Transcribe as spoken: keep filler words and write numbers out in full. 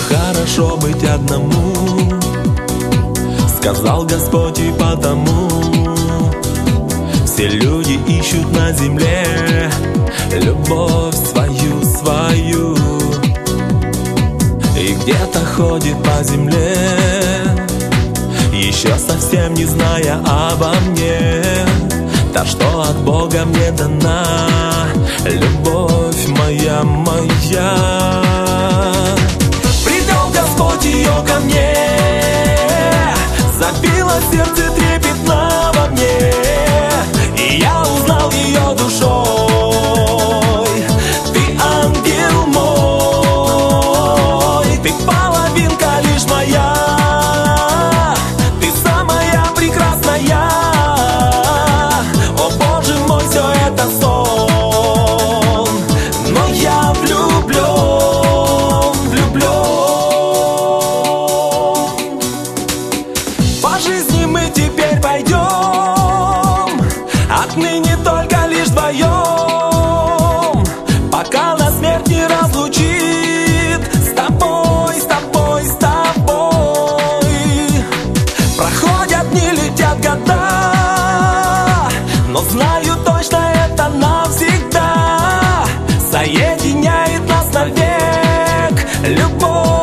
хорошо быть одному, сказал Господь, и потому все люди ищут на земле любовь свою, свою. И где-то ходит по земле, еще совсем не зная обо мне, та, что от Бога мне дана, любовь моя, моя. Привел Господь ее ко мне, забило сердце трепетно во мне, и я узнал ее душой. Ты ангел мой, ты половинка лишь моя, ты самая прекрасная. О Боже мой, все это сон, но я влюблен, влюблен. По жизни мы теперь пойдем, отныне только лишь вдвоем, пока нас смерть не разлучит с тобой, с тобой, с тобой. Проходят дни, летят года, но знаю точно, это навсегда соединяет нас навек любовь.